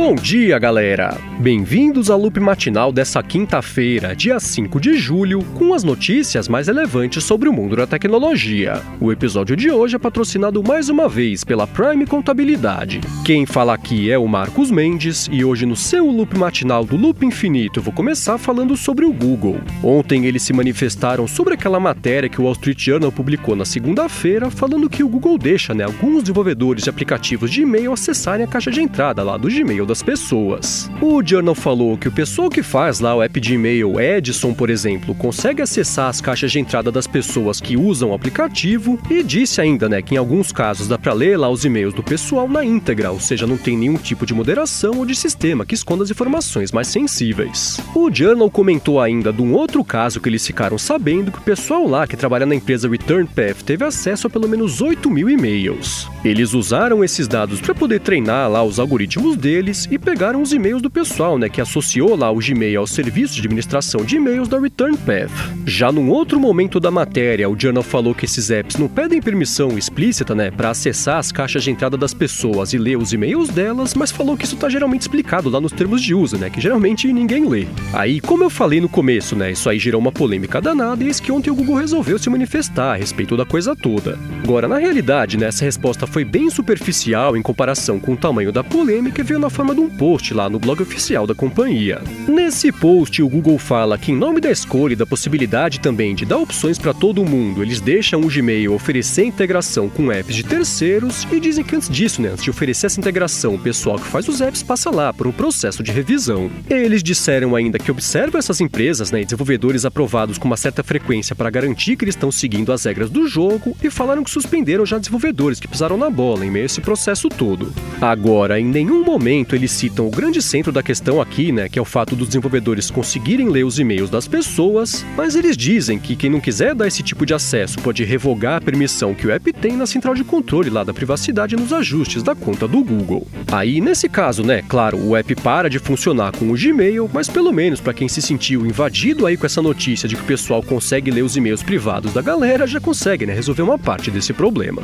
Bom dia, galera! Bem-vindos ao Loop Matinal dessa quinta-feira, dia 5 de julho, com as notícias mais relevantes sobre o mundo da tecnologia. O episódio de hoje é patrocinado mais uma vez pela Prime Contabilidade. Quem fala aqui é o Marcos Mendes e hoje no seu Loop Matinal do Loop Infinito eu vou começar falando sobre o Google. Ontem eles se manifestaram sobre aquela matéria que o Wall Street Journal publicou na segunda-feira, falando que o Google deixa alguns desenvolvedores de aplicativos de e-mail acessarem a caixa de entrada lá do Gmail das pessoas. O Journal falou que o pessoal que faz lá o app de e-mail Edison, por exemplo, consegue acessar as caixas de entrada das pessoas que usam o aplicativo e disse ainda, que em alguns casos dá para ler lá os e-mails do pessoal na íntegra, ou seja, não tem nenhum tipo de moderação ou de sistema que esconda as informações mais sensíveis. O Journal comentou ainda de um outro caso que eles ficaram sabendo que o pessoal lá que trabalha na empresa ReturnPath teve acesso a pelo menos 8.000 e-mails. Eles usaram esses dados para poder treinar lá os algoritmos deles e pegaram os e-mails do pessoal, que associou lá o Gmail ao serviço de administração de e-mails da ReturnPath. Já num outro momento da matéria, o Journal falou que esses apps não pedem permissão explícita, para acessar as caixas de entrada das pessoas e ler os e-mails delas, mas falou que isso está geralmente explicado lá nos termos de uso, que geralmente ninguém lê. Aí, como eu falei no começo, isso aí gerou uma polêmica danada e eis que ontem o Google resolveu se manifestar a respeito da coisa toda. Agora, na realidade, essa resposta foi bem superficial em comparação com o tamanho da polêmica e veio na forma de um post lá no blog oficial da companhia. Nesse post, o Google fala que em nome da escolha e da possibilidade também de dar opções para todo mundo, eles deixam o Gmail oferecer integração com apps de terceiros e dizem que antes disso, antes de oferecer essa integração, o pessoal que faz os apps passa lá por um processo de revisão. Eles disseram ainda que observam essas empresas, e desenvolvedores aprovados com uma certa frequência para garantir que eles estão seguindo as regras do jogo e falaram que suspenderam já desenvolvedores que pisaram na bola em meio a esse processo todo. Agora, em nenhum momento eles citam o grande centro da questão aqui, que é o fato dos desenvolvedores conseguirem ler os e-mails das pessoas, mas eles dizem que quem não quiser dar esse tipo de acesso pode revogar a permissão que o app tem na central de controle lá da privacidade nos ajustes da conta do Google. Aí, nesse caso, claro, o app para de funcionar com o Gmail, mas pelo menos para quem se sentiu invadido aí com essa notícia de que o pessoal consegue ler os e-mails privados da galera, já consegue, resolver uma parte desse problema.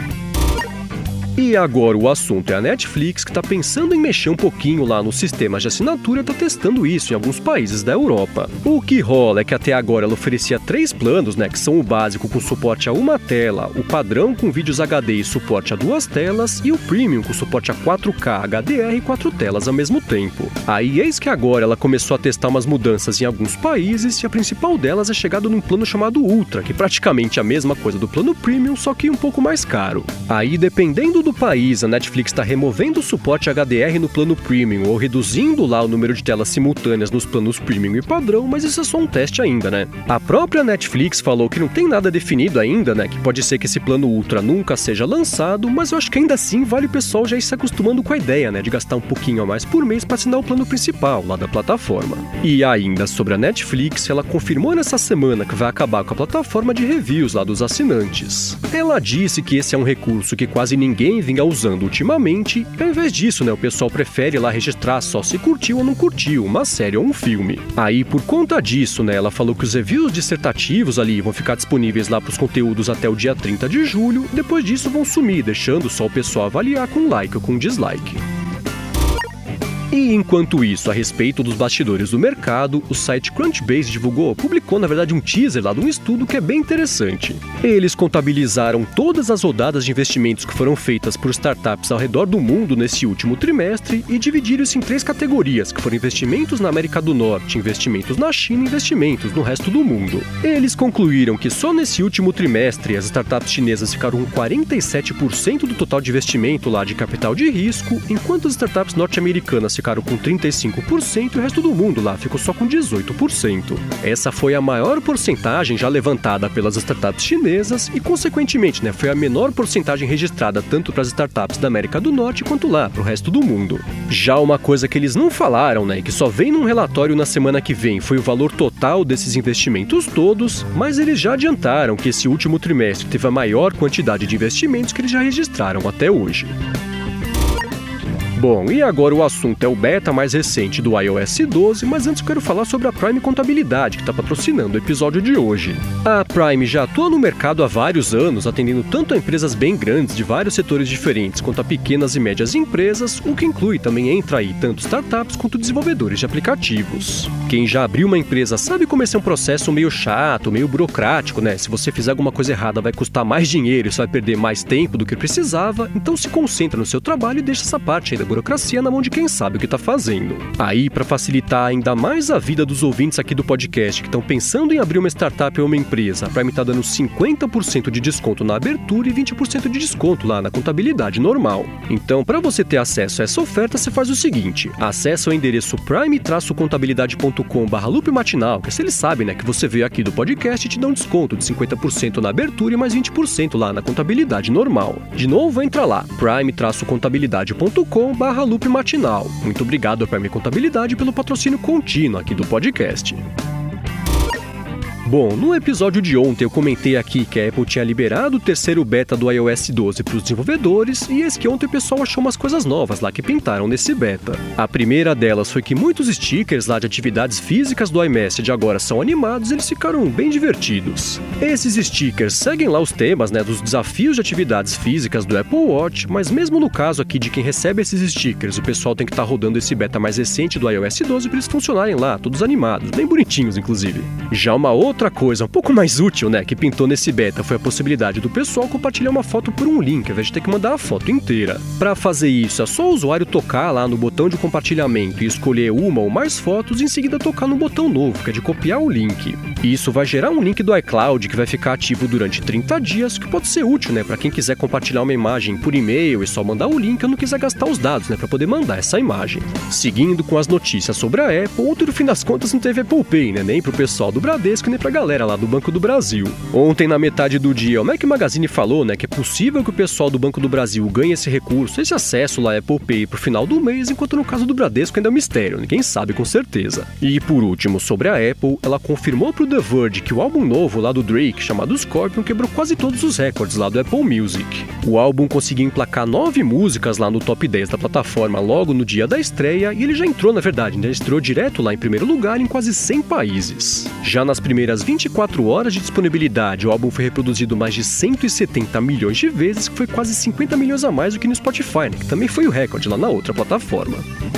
E agora o assunto é a Netflix, que está pensando em mexer um pouquinho lá nos sistemas de assinatura e está testando isso em alguns países da Europa. O que rola é que até agora ela oferecia 3 planos, que são o básico com suporte a uma tela, o padrão com vídeos HD e suporte a 2 telas e o Premium com suporte a 4K HDR e 4 telas ao mesmo tempo. Aí eis que agora ela começou a testar umas mudanças em alguns países e a principal delas é chegada num plano chamado Ultra, que é praticamente a mesma coisa do plano Premium, só que um pouco mais caro. Aí, dependendo do país, a Netflix está removendo o suporte HDR no plano Premium ou reduzindo lá o número de telas simultâneas nos planos Premium e padrão, mas isso é só um teste ainda, A própria Netflix falou que não tem nada definido ainda, que pode ser que esse plano Ultra nunca seja lançado, mas eu acho que ainda assim vale o pessoal já ir se acostumando com a ideia, de gastar um pouquinho a mais por mês para assinar o plano principal lá da plataforma. E ainda sobre a Netflix, ela confirmou nessa semana que vai acabar com a plataforma de reviews lá dos assinantes. Ela disse que esse é um recurso que quase ninguém vinha usando ultimamente, e ao invés disso, o pessoal prefere lá registrar só se curtiu ou não curtiu uma série ou um filme. Aí, por conta disso, ela falou que os reviews dissertativos ali vão ficar disponíveis lá para os conteúdos até o dia 30 de julho, depois disso vão sumir, deixando só o pessoal avaliar com like ou com dislike. E enquanto isso, a respeito dos bastidores do mercado, o site Crunchbase publicou na verdade um teaser lá de um estudo que é bem interessante. Eles contabilizaram todas as rodadas de investimentos que foram feitas por startups ao redor do mundo nesse último trimestre e dividiram isso em 3 categorias, que foram investimentos na América do Norte, investimentos na China e investimentos no resto do mundo. Eles concluíram que só nesse último trimestre as startups chinesas ficaram com 47% do total de investimento lá de capital de risco, enquanto as startups norte-americanas ficaram com 35% e o resto do mundo lá ficou só com 18%. Essa foi a maior porcentagem já levantada pelas startups chinesas e, consequentemente, foi a menor porcentagem registrada tanto para as startups da América do Norte quanto lá para o resto do mundo. Já uma coisa que eles não falaram, e que só vem num relatório na semana que vem, foi o valor total desses investimentos todos, mas eles já adiantaram que esse último trimestre teve a maior quantidade de investimentos que eles já registraram até hoje. Bom, e agora o assunto é o beta mais recente do iOS 12, mas antes eu quero falar sobre a Prime Contabilidade, que está patrocinando o episódio de hoje. A Prime já atua no mercado há vários anos, atendendo tanto a empresas bem grandes de vários setores diferentes, quanto a pequenas e médias empresas, o que inclui também entra aí tanto startups quanto desenvolvedores de aplicativos. Quem já abriu uma empresa sabe como esse é um processo meio chato, meio burocrático, né? Se você fizer alguma coisa errada vai custar mais dinheiro e você vai perder mais tempo do que precisava, então se concentra no seu trabalho e deixa essa parte aí da burocracia na mão de quem sabe o que está fazendo. Aí, para facilitar ainda mais a vida dos ouvintes aqui do podcast que estão pensando em abrir uma startup ou uma empresa, a Prime está dando 50% de desconto na abertura e 20% de desconto lá na contabilidade normal. Então, para você ter acesso a essa oferta, você faz o seguinte: acessa o endereço prime-contabilidade.com/loopmatinal, que se eles sabem, né, que você veio aqui do podcast e te dão um desconto de 50% na abertura e mais 20% lá na contabilidade normal. De novo, entra lá, prime-contabilidade.com/loopmatinal. Muito obrigado à Prime Contabilidade pelo patrocínio contínuo aqui do podcast. Bom, no episódio de ontem eu comentei aqui que a Apple tinha liberado o terceiro beta do iOS 12 para os desenvolvedores e eis que ontem o pessoal achou umas coisas novas lá que pintaram nesse beta. A primeira delas foi que muitos stickers lá de atividades físicas do iMessage agora são animados e eles ficaram bem divertidos. Esses stickers seguem lá os temas, né, dos desafios de atividades físicas do Apple Watch, mas mesmo no caso aqui de quem recebe esses stickers, o pessoal tem que estar rodando esse beta mais recente do iOS 12 para eles funcionarem lá, todos animados, bem bonitinhos inclusive. Já uma outra coisa um pouco mais útil, né, que pintou nesse beta foi a possibilidade do pessoal compartilhar uma foto por um link, ao invés de ter que mandar a foto inteira. Para fazer isso, é só o usuário tocar lá no botão de compartilhamento e escolher uma ou mais fotos e em seguida tocar no botão novo, que é de copiar o link. Isso vai gerar um link do iCloud que vai ficar ativo durante 30 dias, que pode ser útil, né, para quem quiser compartilhar uma imagem por e-mail e só mandar o link ou não quiser gastar os dados, né, para poder mandar essa imagem. Seguindo com as notícias sobre a Apple, ontem no fim das contas não teve Apple Pay, né, nem pro pessoal do Bradesco nem pra galera lá do Banco do Brasil. Ontem, na metade do dia, o Mac Magazine falou, né, que é possível que o pessoal do Banco do Brasil ganhe esse recurso, esse acesso lá à Apple Pay pro final do mês, enquanto no caso do Bradesco ainda é um mistério, ninguém sabe com certeza. E por último, sobre a Apple, ela confirmou pro The Verge que o álbum novo lá do Drake, chamado Scorpion, quebrou quase todos os recordes lá do Apple Music. O álbum conseguiu emplacar 9 músicas lá no top 10 da plataforma logo no dia da estreia, e ele já entrou, na verdade, né, estreou direto lá em primeiro lugar em quase 100 países. Já nas primeiras 24 horas de disponibilidade, o álbum foi reproduzido mais de 170 milhões de vezes, que foi quase 50 milhões a mais do que no Spotify, né, que também foi o recorde lá na outra plataforma.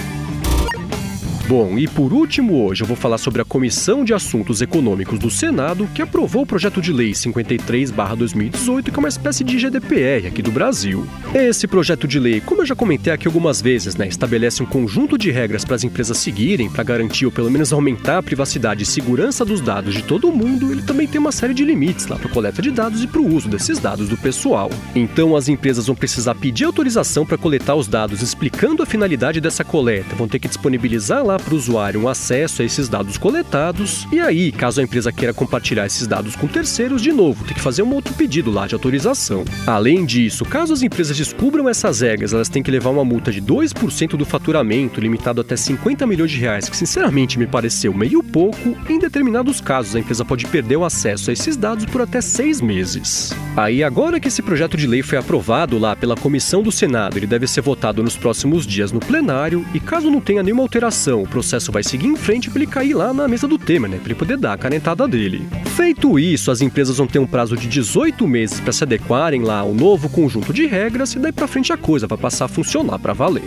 Bom, e por último hoje eu vou falar sobre a Comissão de Assuntos Econômicos do Senado, que aprovou o projeto de lei 53/2018, que é uma espécie de GDPR aqui do Brasil. Esse projeto de lei, como eu já comentei aqui algumas vezes, né, estabelece um conjunto de regras para as empresas seguirem, para garantir ou pelo menos aumentar a privacidade e segurança dos dados de todo mundo. Ele também tem uma série de limites lá para a coleta de dados e para o uso desses dados do pessoal. Então as empresas vão precisar pedir autorização para coletar os dados explicando a finalidade dessa coleta, vão ter que disponibilizar lá para o usuário um acesso a esses dados coletados, e aí, caso a empresa queira compartilhar esses dados com terceiros, de novo, tem que fazer um outro pedido lá de autorização. Além disso, caso as empresas descubram essas regras, elas têm que levar uma multa de 2% do faturamento, limitado até 50 milhões de reais, que sinceramente me pareceu meio pouco. Em determinados casos, a empresa pode perder o acesso a esses dados por até 6 meses. Aí, agora que esse projeto de lei foi aprovado lá pela Comissão do Senado, ele deve ser votado nos próximos dias no plenário, e caso não tenha nenhuma alteração, o processo vai seguir em frente para ele cair lá na mesa do Temer, né, para ele poder dar a canetada dele. Feito isso, as empresas vão ter um prazo de 18 meses para se adequarem lá ao novo conjunto de regras, e daí para frente a coisa vai passar a funcionar para valer.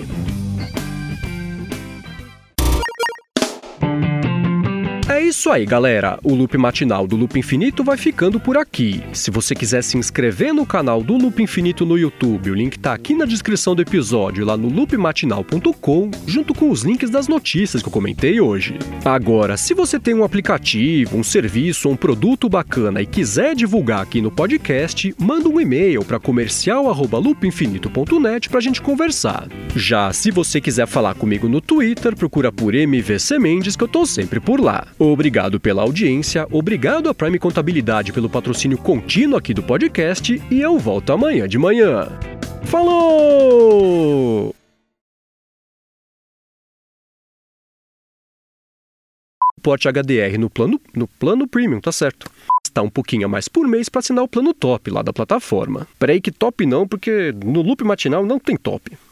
É isso aí, galera. O Loop Matinal do Loop Infinito vai ficando por aqui. Se você quiser se inscrever no canal do Loop Infinito no YouTube, o link tá aqui na descrição do episódio, lá no loopmatinal.com, junto com os links das notícias que eu comentei hoje. Agora, se você tem um aplicativo, um serviço ou um produto bacana e quiser divulgar aqui no podcast, manda um e-mail para comercial@loopinfinito.net pra gente conversar. Já se você quiser falar comigo no Twitter, procura por MVC Mendes, que eu tô sempre por lá. Obrigado pela audiência, obrigado à Prime Contabilidade pelo patrocínio contínuo aqui do podcast, e eu volto amanhã de manhã. Falou! Porte HDR no plano Premium, tá certo. Está um pouquinho a mais por mês para assinar o plano top lá da plataforma. Peraí que top não, porque no Loop Matinal não tem top.